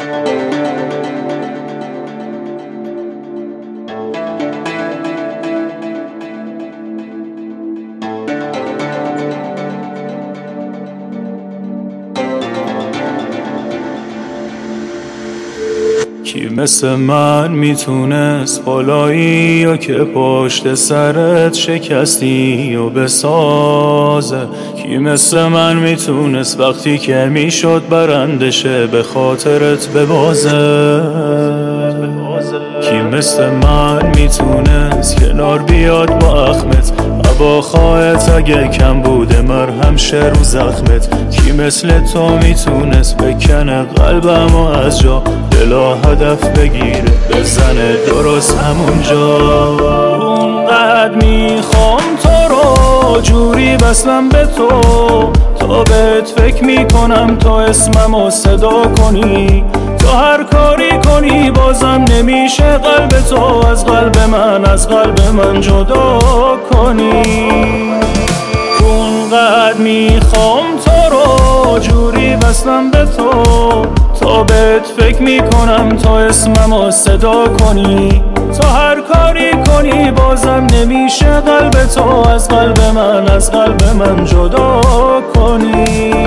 کی مثل من میتونست بالایی یا که پشت سرت شکستی و بسازه؟ کی مثل من میتونست وقتی که میشد برندشه به خاطرت ببازه؟ کی مثل من میتونست کنار بیاد با اخمت با خواهت اگه کم بوده مرهم شه رو زخمت؟ کی مثل تو میتونست بکنه قلبم و از جا دلا هدف بگیره بزنه درست همونجا؟ اونقدر میخوام تو رو جوری بسلم به تو تا بهت فکر میکنم تو اسممو صدا کنی، تو هر کاری کنی بازم نمیشه قلب تو از قلب من جدا کنی. اونقدر میخوام تو رو جوری بسلم به تو تا بهت فکر میکنم تو اسممو صدا کنی، تو هر کاری کنی بازم نمیشه قلب تو از قلب من جدا کنی.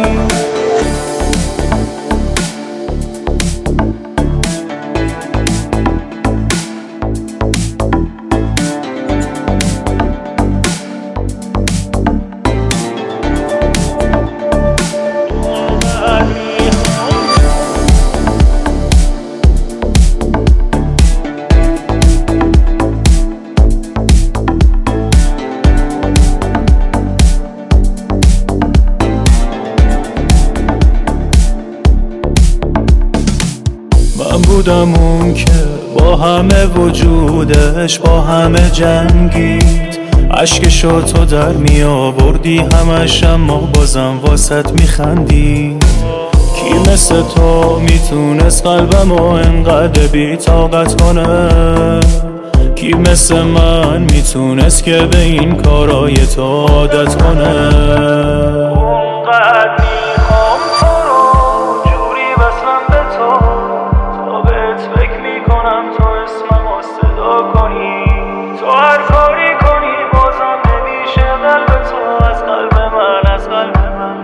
من بودم اون که با همه وجودش با همه جنگید، عشقشو تو در می آوردی همش اما بازم واسط می خندی. کی مثل تو میتونست قلبمو انقدر بی طاقت کنه؟ کی مثل من میتونست که به این کارای تو عادت کنه؟ اونقدر میخوام تو رو جوری بسلم به تو تا بهت فکر میکنم تو اسممو صدا کنی، تو هر کاری کنی بازم نمیشه قلب تو از قلب من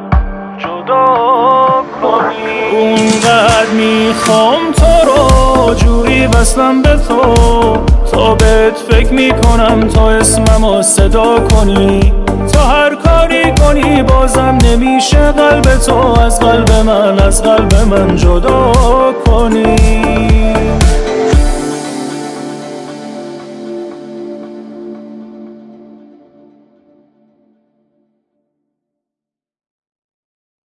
جدا کنی. اونقدر میخوام تو رو جوری بسلم به تو تا بهت فکر میکنم تو اسممو صدا کنی، تو هر کاری کنی بازم نمیشه قلب تو از قلب من جدا کنی.